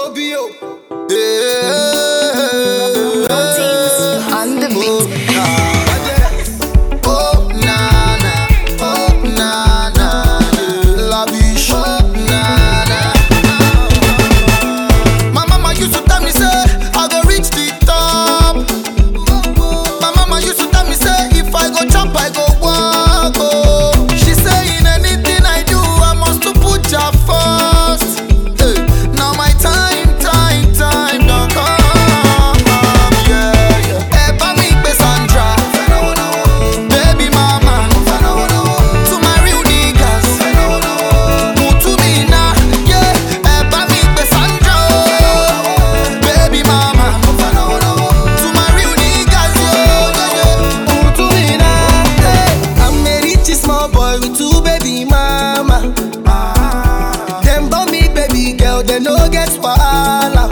Obio. On the beat. Oh, na, na. Oh, na, na. Lavish. Oh, na, na. My mama used to tell me, say, I go reach the top. My mama used to tell me, say, if I go chop, I go walk. Oh. She say, in anything I do, I must to put her first. Hey, now my time don't come. Yeah, yeah. Eba mi pe Sandra, baby mama, to my real niggas, mutu mi na. Yeah, eba mi pe Sandra, baby mama, to my real niggas, yeah, mutu mi na. Hey, I'm a rich small boy with two baby mama. Them born me baby girl, they no get wahala.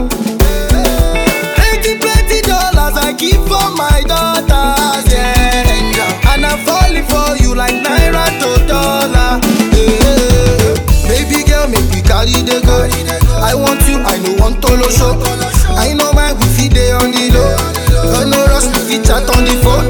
Plenty dollars I keep for my daughters, yeah. And I'm falling for you like naira to dollar. Yeah. Baby girl, make me carry the go. I want you, I no want to show. I know my wifi dey on the low. No rush, we fit chat on the phone.